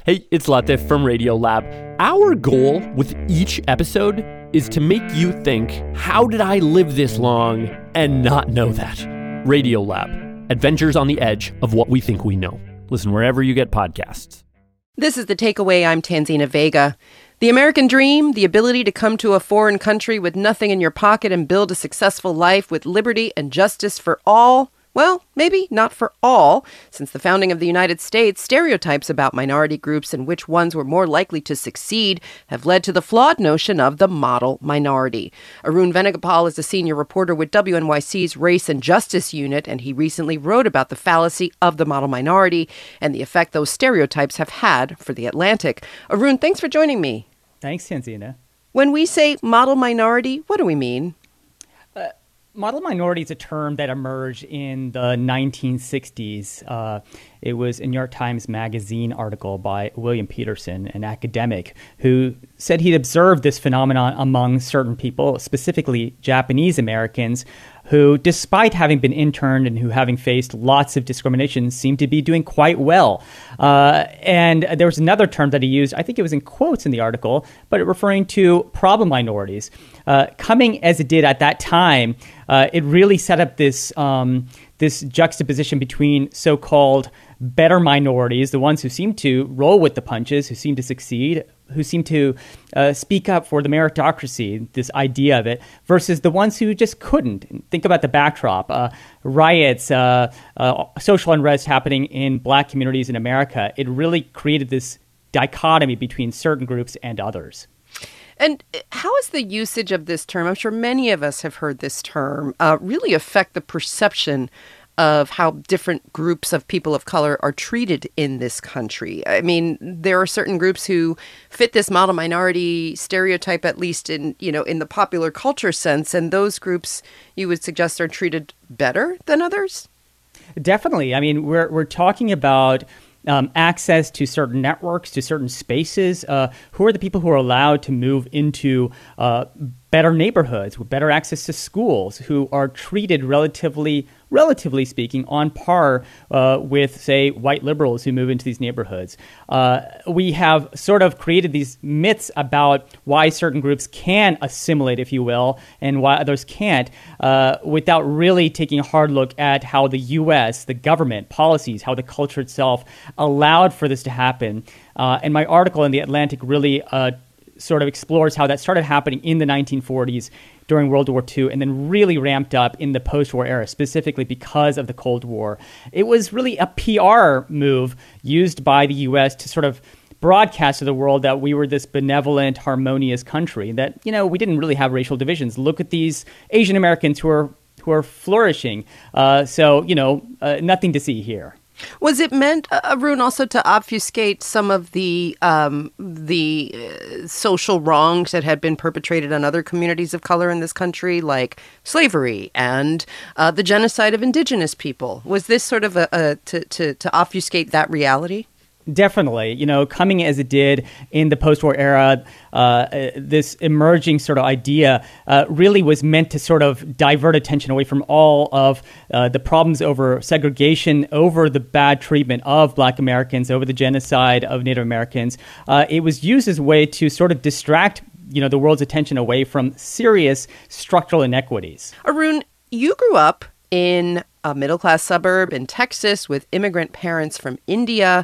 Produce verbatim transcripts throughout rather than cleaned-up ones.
Hey, it's Latif from Radiolab. Our goal with each episode is to make you think, how did I live this long and not know that? Radiolab, adventures on the edge of what we think we know. Listen wherever you get podcasts. This is The Takeaway. I'm Tanzina Vega. The American dream, the ability to come to a foreign country with nothing in your pocket and build a successful life with liberty and justice for all. Well, maybe not for all. Since the founding of the United States, stereotypes about minority groups and which ones were more likely to succeed have led to the flawed notion of the model minority. Arun Venugopal is a senior reporter with W N Y C's Race and Justice Unit, and he recently wrote about the fallacy of the model minority and the effect those stereotypes have had for The Atlantic. Arun, thanks for joining me. Thanks, Tanzina. When we say model minority, what do we mean? Uh, model minority is a term that emerged in the nineteen sixties. Uh, it was a New York Times Magazine article by William Peterson, an academic, who said he'd observed this phenomenon among certain people, specifically Japanese Americans, who, despite having been interned and who having faced lots of discrimination, seemed to be doing quite well. Uh, and there was another term that he used, I think it was in quotes in the article, but referring to problem minorities. Uh, coming as it did at that time, uh, it really set up this um, this juxtaposition between so-called better minorities, the ones who seem to roll with the punches, who seem to succeed, who seem to uh, speak up for the meritocracy, this idea of it, versus the ones who just couldn't. Think about the backdrop, uh, riots, uh, uh, social unrest happening in Black communities in America. It really created this dichotomy between certain groups and others. And how has the usage of this term, I'm sure many of us have heard this term, uh, really affect the perception of how different groups of people of color are treated in this country? I mean, there are certain groups who fit this model minority stereotype, at least in, you know, in the popular culture sense, and those groups you would suggest are treated better than others? Definitely. I mean, we're we're talking about Um, access to certain networks, to certain spaces. Uh, who are the people who are allowed to move into uh, better neighborhoods with better access to schools, who are treated relatively, relatively speaking, on par uh, with, say, white liberals who move into these neighborhoods? Uh, we have sort of created these myths about why certain groups can assimilate, if you will, and why others can't, uh, without really taking a hard look at how the U S, the government, policies, how the culture itself allowed for this to happen. Uh, and my article in The Atlantic really uh, sort of explores how that started happening in the nineteen forties during World War Two and then really ramped up in the post-war era, specifically because of the Cold War. It was really a P R move used by the U S to sort of broadcast to the world that we were this benevolent, harmonious country, that, you know, we didn't really have racial divisions. Look at these Asian Americans who are who are flourishing. Uh, so, you know, uh, nothing to see here. Was it meant, uh, Arun, also to obfuscate some of the um, the uh, social wrongs that had been perpetrated on other communities of color in this country, like slavery and uh, the genocide of indigenous people? Was this sort of a, a to, to, to obfuscate that reality? Definitely. You know, coming as it did in the post-war era, uh, this emerging sort of idea uh, really was meant to sort of divert attention away from all of uh, the problems over segregation, over the bad treatment of Black Americans, over the genocide of Native Americans. Uh, it was used as a way to sort of distract, you know, the world's attention away from serious structural inequities. Arun, you grew up in a middle-class suburb in Texas with immigrant parents from India.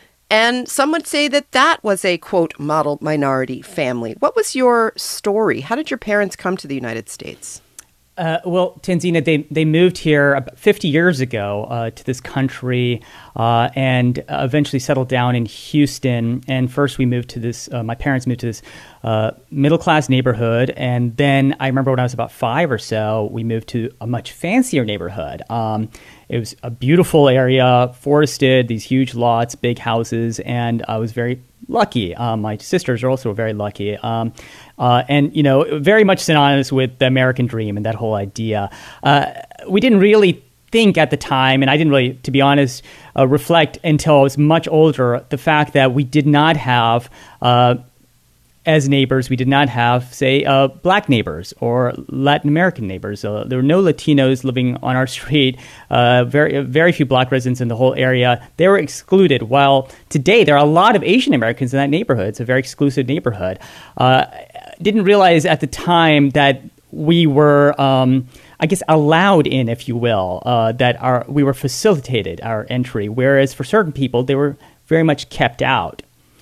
And some would say that that was a, quote, model minority family. What was your story? How did your parents come to the United States? Uh, well, Tanzina, they, they moved here about fifty years ago uh, to this country uh, and eventually settled down in Houston. And first we moved to this, uh, my parents moved to this uh, middle-class neighborhood. And then I remember when I was about five or so, we moved to a much fancier neighborhood. Um, it was a beautiful area, forested, these huge lots, big houses, and I was very lucky. Um, my sisters are also very lucky. Um, uh, and, you know, very much synonymous with the American dream and that whole idea. Uh, we didn't really think at the time, and I didn't really, to be honest, uh, reflect until I was much older, the fact that we did not have uh, as neighbors, we did not have, say, uh, black neighbors or Latin American neighbors. Uh, there were no Latinos living on our street, uh, very very few black residents in the whole area. They were excluded, while today there are a lot of Asian Americans in that neighborhood. It's a very exclusive neighborhood. Uh, didn't realize at the time that we were, um, I guess, allowed in, if you will, uh, that our we were facilitated our entry, whereas for certain people, they were very much kept out.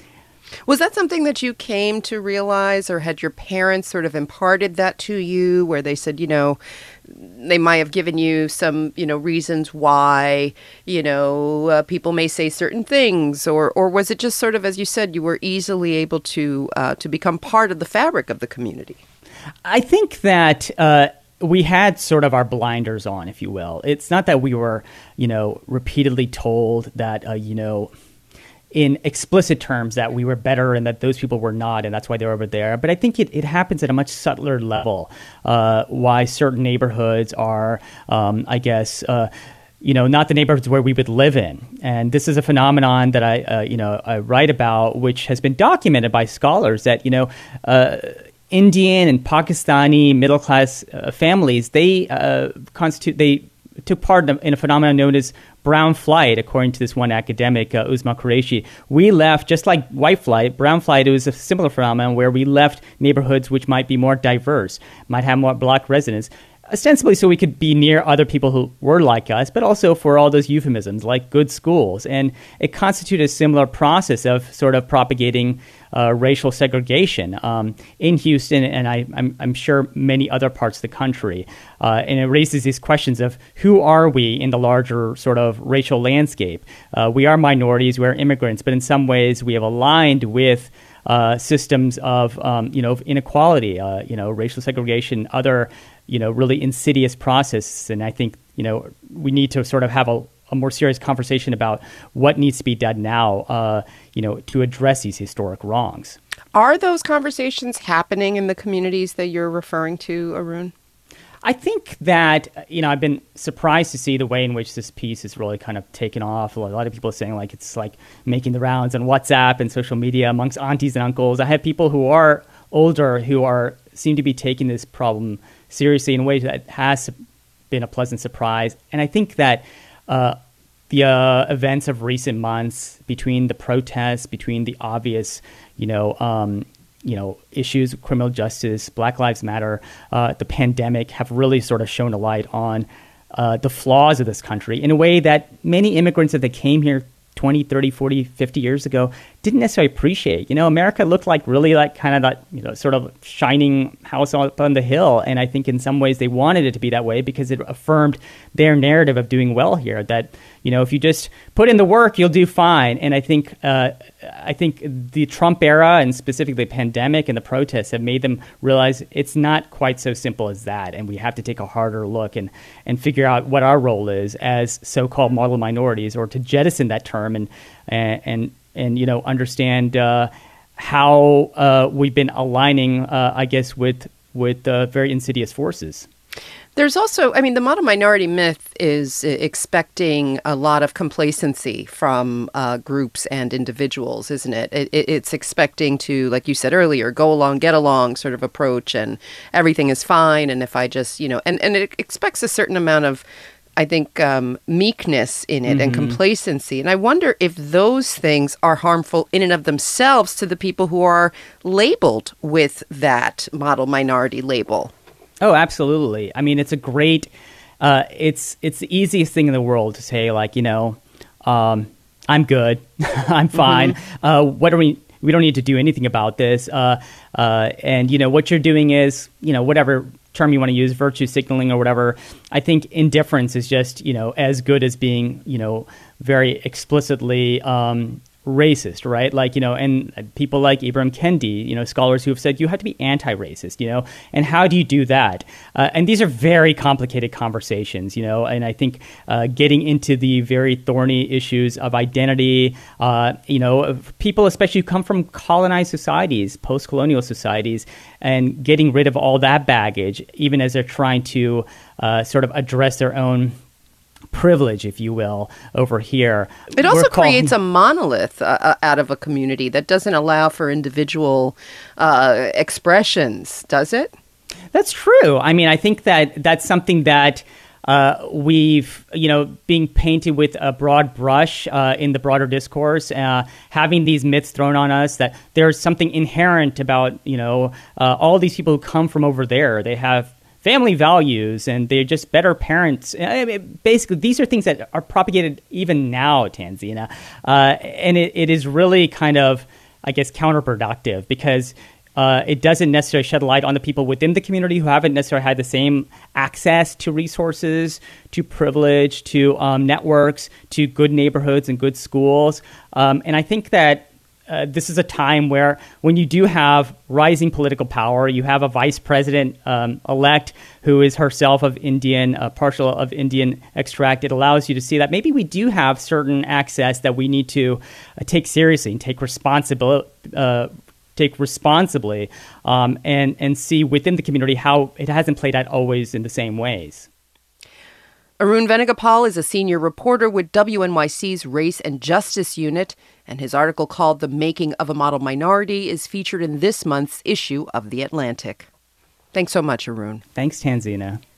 Was that something that you came to realize, or had your parents sort of imparted that to you, where they said, you know, they might have given you some, you know, reasons why, you know, uh, people may say certain things, or or was it just sort of, as you said, you were easily able to uh, to become part of the fabric of the community? I think that uh, we had sort of our blinders on, if you will. It's not that we were, you know, repeatedly told that, uh, you know, in explicit terms that we were better and that those people were not, and that's why they're over there. But I think it, it happens at a much subtler level, uh, why certain neighborhoods are, um, I guess, uh, you know, not the neighborhoods where we would live in. And this is a phenomenon that I, uh, you know, I write about, which has been documented by scholars that, you know, uh, Indian and Pakistani middle-class uh, families, they uh, constitute, they took part in a, in a phenomenon known as brown flight, according to this one academic, uh, Uzma Qureshi. We left, just like white flight, brown flight, it was a similar phenomenon where we left neighborhoods which might be more diverse, might have more black residents, ostensibly so we could be near other people who were like us, but also for all those euphemisms like good schools. And it constituted a similar process of sort of propagating uh, racial segregation um, in Houston, and I, I'm, I'm sure many other parts of the country. Uh, and it raises these questions of who are we in the larger sort of racial landscape? Uh, we are minorities, we're immigrants, but in some ways we have aligned with uh, systems of, um, you know, of inequality, uh, you know, racial segregation, other you know, really insidious process. And I think, you know, we need to sort of have a, a more serious conversation about what needs to be done now, uh, you know, to address these historic wrongs. Are those conversations happening in the communities that you're referring to, Arun? I think that, you know, I've been surprised to see the way in which this piece has really kind of taken off. A lot of people are saying like it's like making the rounds on WhatsApp and social media amongst aunties and uncles. I have people who are older who are seem to be taking this problem seriously in a way that has been a pleasant surprise. And I think that uh, the uh, events of recent months, between the protests, between the obvious, you know, um, you know, issues of criminal justice, Black Lives Matter, uh, the pandemic, have really sort of shown a light on uh, the flaws of this country in a way that many immigrants that they came here twenty, thirty, forty, fifty years ago didn't necessarily appreciate. You know, America looked like really like kind of that, you know, sort of shining house up on the hill. And I think in some ways they wanted it to be that way because it affirmed their narrative of doing well here, that, you know, if you just put in the work, you'll do fine. And I think uh, I think the Trump era and specifically the pandemic and the protests have made them realize it's not quite so simple as that. And we have to take a harder look and, and figure out what our role is as so-called model minorities, or to jettison that term and and and, and you know, understand uh, how uh, we've been aligning, uh, I guess, with with uh, very insidious forces. There's also, I mean, the model minority myth is expecting a lot of complacency from uh, groups and individuals, isn't it? It, it? It's expecting to, like you said earlier, go along, get along sort of approach, and everything is fine. And if I just, you know, and, and it expects a certain amount of, I think, um, meekness in it, mm-hmm. and complacency. And I wonder if those things are harmful in and of themselves to the people who are labeled with that model minority label. Oh, absolutely. I mean, it's a great, uh, it's it's the easiest thing in the world to say, like, you know, um, I'm good, I'm fine. Mm-hmm. Uh, what are we, we don't need to do anything about this. Uh, uh, and, you know, what you're doing is, you know, whatever term you want to use, virtue signaling or whatever. I think indifference is just, you know, as good as being, you know, very explicitly um racist, right? Like, you know, and people like Ibram Kendi, you know, scholars who have said you have to be anti-racist, you know, and how do you do that? Uh, and these are very complicated conversations, you know, and I think uh, getting into the very thorny issues of identity, uh, you know, of people especially who come from colonized societies, post-colonial societies, and getting rid of all that baggage, even as they're trying to uh, sort of address their own privilege, if you will, over here. It also We're call- creates a monolith uh, out of a community that doesn't allow for individual uh, expressions, does it? That's true. I mean, I think that that's something that uh, we've, you know, being painted with a broad brush uh, in the broader discourse, uh, having these myths thrown on us that there's something inherent about, you know, uh, all these people who come from over there. They have family values and they're just better parents. I mean, basically, these are things that are propagated even now, Tanzina. Uh, and it, it is really kind of, I guess, counterproductive because Uh, it doesn't necessarily shed light on the people within the community who haven't necessarily had the same access to resources, to privilege, to um, networks, to good neighborhoods and good schools. Um, and I think that uh, this is a time where when you do have rising political power, you have a vice president um, elect who is herself of Indian, uh, partial of Indian extract, it allows you to see that maybe we do have certain access that we need to uh, take seriously and take responsibility uh take responsibly um, and, and see within the community how it hasn't played out always in the same ways. Arun Venugopal is a senior reporter with W N Y C's Race and Justice Unit, and his article called The Making of a Model Minority is featured in this month's issue of The Atlantic. Thanks so much, Arun. Thanks, Tanzina.